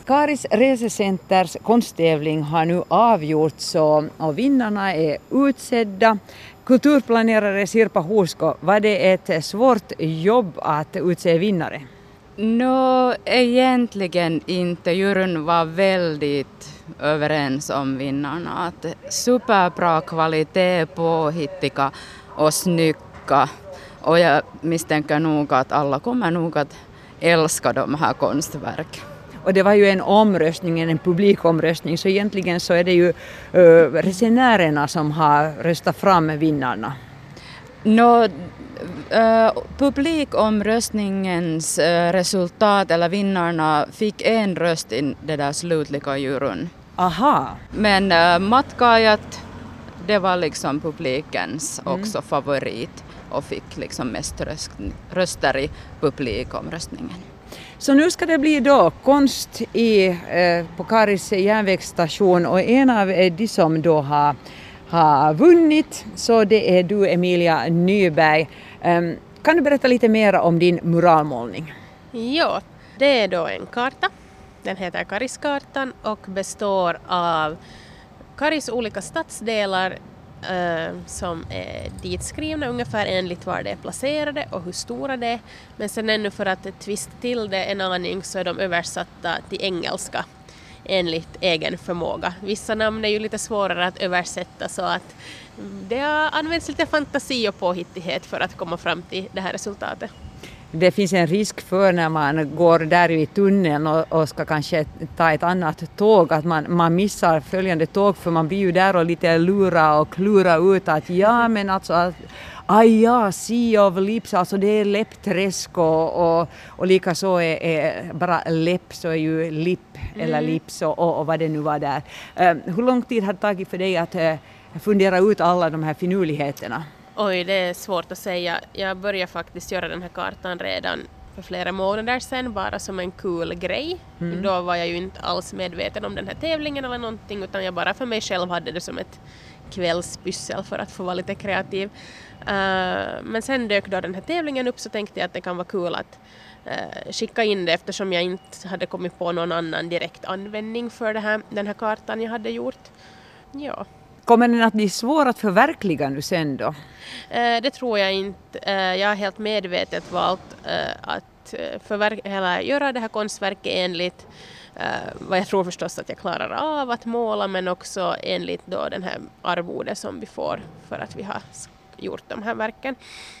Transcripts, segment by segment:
Karis resecenters konsttävling har nu avgjorts och vinnarna är utsedda. Kulturplanerare Sirpa Huusko, var det ett svårt jobb att utse vinnare? Egentligen inte. Juryn var väldigt överens om vinnarna. Att superbra kvalitet, påhittiga och snygga. Och jag misstänker nog att alla kommer nog att älska de här konstverken. Och det var ju en omröstning, en publikomröstning, så egentligen så är det ju resenärerna som har röstat fram vinnarna. Publikomröstningens resultat eller vinnarna fick en röst i det där slutliga juryn. Aha. Men matkaajat, det var liksom publikens också favorit och fick liksom mest röster i publikomröstningen. Så nu ska det bli då konst på Karis järnvägsstation och en av de som då har vunnit, så det är du, Emilia Nyberg. Kan du berätta lite mer om din muralmålning? Ja, det är då en karta. Den heter Kariskartan och består av Karis olika stadsdelar som är ditskrivna ungefär enligt var det är placerade och hur stora det är. Men sen ännu för att twista till det en aning så är de översatta till engelska enligt egen förmåga. Vissa namn är ju lite svårare att översätta, så att det har använts lite fantasi och påhittighet för att komma fram till det här resultatet. Det finns en risk för när man går där i tunneln och ska kanske ta ett annat tåg att man missar följande tåg, för man blir ju där och lite lura och klura ut att ja, men alltså Sea of Lips, alltså det är läppträsk och likaså är bara läpp så är ju lipp eller lips och vad det nu var där. Hur lång tid har det tagit för dig att fundera ut alla de här finurligheterna? Oj, det är svårt att säga. Jag började faktiskt göra den här kartan redan för flera månader sedan, bara som en cool grej. Då var jag ju inte alls medveten om den här tävlingen eller någonting, utan jag bara för mig själv hade det som ett kvällspyssel för att få vara lite kreativ. Men sen dök då den här tävlingen upp, så tänkte jag att det kan vara kul att skicka in det, eftersom jag inte hade kommit på någon annan direkt användning för den här kartan jag hade gjort. Ja. Kommer den att bli svår att förverkliga nu sen då? Det tror jag inte. Jag har helt medvetet valt att göra det här konstverket enligt vad jag tror förstås att jag klarar av att måla, men också enligt då den här arvode som vi får för att vi har gjort de här verken.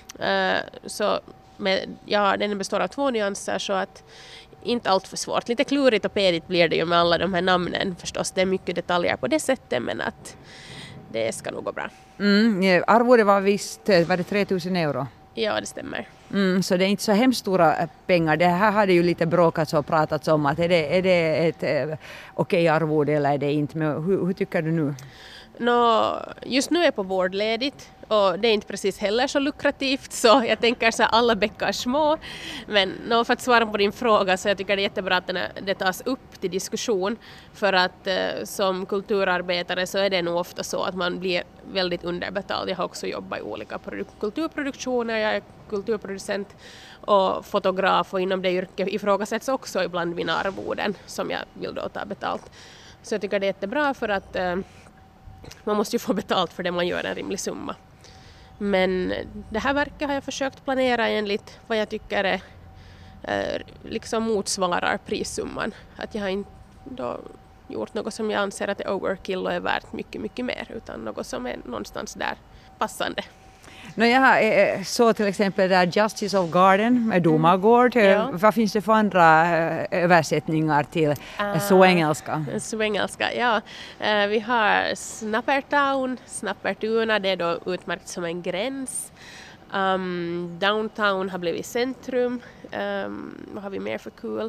Den består av 2 nyanser, så att inte allt för svårt. Lite klurigt och pedigt blir det ju med alla de här namnen förstås. Det är mycket detaljer på det sättet, men att det ska nog gå bra. Arvode var det 3000 euro? Ja, det stämmer. Så det är inte så hemskt stora pengar. Det här hade ju lite bråkats och pratats om att är det ett okej arvode eller är det inte. Men hur tycker du nu? Just nu är jag på vårdledigt och det är inte precis heller så lukrativt, så jag tänker så alla bäckar små. Men för att svara på din fråga, så jag tycker det är jättebra att det tas upp till diskussion, för att som kulturarbetare så är det nog ofta så att man blir väldigt underbetald. Jag har också jobbat i olika kulturproduktioner, jag är kulturproducent och fotograf, och inom det yrket ifrågasätts också ibland mina arvoden som jag vill då ta betalt. Så jag tycker det är jättebra, för att man måste ju få betalt för det man gör, en rimlig summa. Men det här verket har jag försökt planera enligt vad jag tycker är liksom motsvarar prissumman. Att jag har inte då gjort något som jag anser att är overkill och är värt mycket, mycket mer, utan något som är någonstans där passande. Jag såg till exempel där Justice of Garden med Domagård. Ja. Vad finns det för andra översättningar till svengelska? Svengelska, ja. Vi har Snappertown, Snappertuna, det är då utmärkt som en gräns. Downtown har blivit centrum. Vad har vi mer för kul?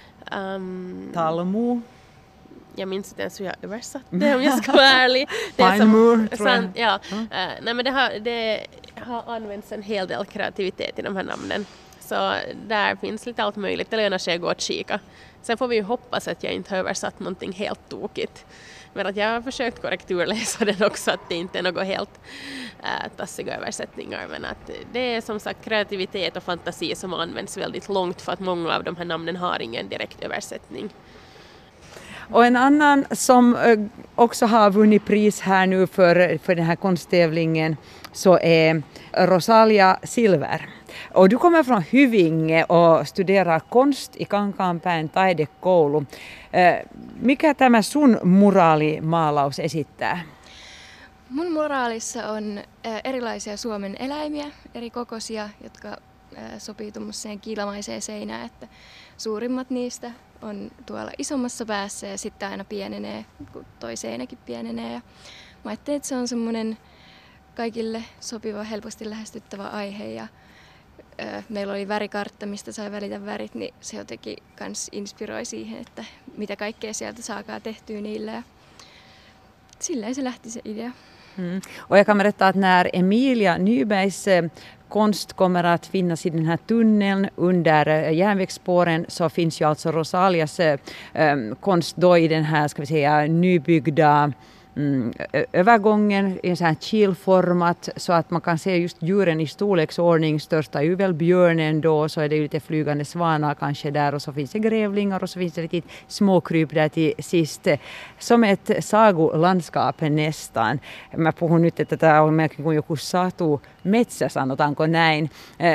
Talmo. Jag minns inte ens hur jag översatt det, om jag ska vara ärlig. Pinemore, tror jag. Ja. Nej, men det har använts en hel del kreativitet i de här namnen. Så där finns lite allt möjligt. Det lönar sig att gå och kika. Sen får vi ju hoppas att jag inte har översatt någonting helt tokigt. Men att jag har försökt korrekturläsa den också, att det inte är något helt tassiga översättningar. Men att det är som sagt kreativitet och fantasi som används väldigt långt, för att många av de här namnen har ingen direkt översättning. Och en annan som också har vunnit pris här nu för den här konsttävlingen så är Rosalia Silver. Och du kommer från Hyvinge och studerar konst i Kankaanpään taidekoulu. Mikä tämä sun muraalimaalaus esittää? Mun muraalissa on erilaisia Suomen eläimiä, eri kokoisia, jotka sopii tuommoiseen kiilamaiseen seinään, että suurimmat niistä on tuolla isommassa päässä ja sitten aina pienenee, kun toi seinäkin pienenee. Ja mä ajattelin, että se on semmoinen kaikille sopiva, helposti lähestyttävä aihe ja meillä oli värikartta, mistä sai valita värit, niin se jotenkin kans inspiroi siihen, että mitä kaikkea sieltä saakaan tehtyä niillä. Ja silleen se lähti se idea. Och jag kan berätta att när Emilia Nybergs konst kommer att finnas i den här tunneln under järnvägsspåren så finns ju alltså Rosalias konst då i den här, ska vi säga, nybyggda övergången i en sån här kilformat så att man kan se just djuren i storleksordning. Största är väl björnen då, så är det lite flygande svanar kanske där och så finns det grävlingar och så finns det lite småkryp där till sist. Som ett sagolandskap nästan. Mä puhun nyt, että tämä on melkein kuin joku satumetsä, sanotaanko näin.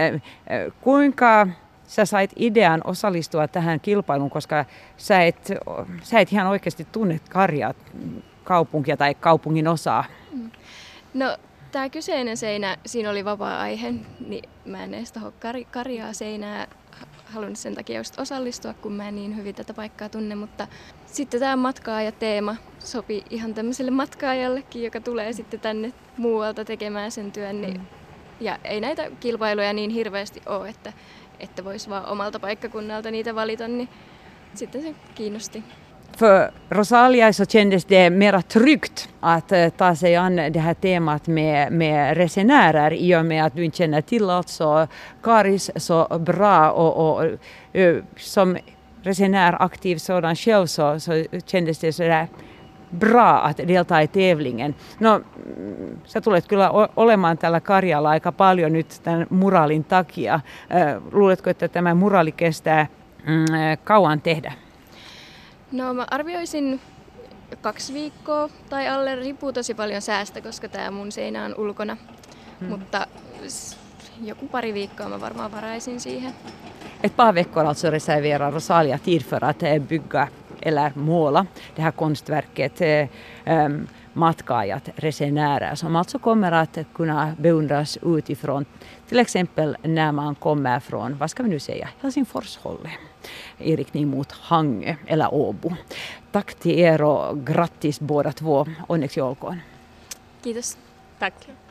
Kuinka sä sait idean osallistua tähän kilpailuun, koska sä et ihan oikeasti tunne Karjaa kaupunkia tai kaupungin osaa? No, tämä kyseinen seinä, siinä oli vapaa-aihe, niin mä en edes tohon Karjaa seinää halunnut sen takia just osallistua, kun mä en niin hyvin tätä paikkaa tunne, mutta sitten tämä matkaajateema sopi ihan tämmöiselle matkaajallekin, joka tulee sitten tänne muualta tekemään sen työn. Niin, ja ei näitä kilpailuja niin hirveästi ole, että voisi vaan omalta paikkakunnalta niitä valita, niin sitten se kiinnosti. För Rosalia så kändes det mera tryggt att ta sig an det här temat med resenärer i och med att du inte känner till alltså Karis så bra och som resenär aktiv sådan själv så kändes det sådär bra att delta i tävlingen. No, sä tulet kyllä olemaan tällä Karjalla aika paljon nyt tämän muraalin takia. Luuletko, että tämä muraali kestää kauan tehdä? No mä arvioisin 2 viikkoa tai alle, riippuu tosi paljon säästä, koska tää mun seinä on ulkona. Mutta joku 2 viikkoa mä varmaan varaisin siihen. Ett par veckor alltså reserverar Rosalia tid för att bygga eller måla det här konstverket matkaajat, resenärer som alltså kommer att kunna beundras utifrån, till exempel när man kommer från, vad ska vi nu säga, Helsingforshållet i riktning mot Hangö eller Åbo. Tack till er och grattis båda två. Onneksi olkoon. Kiitos. Tack.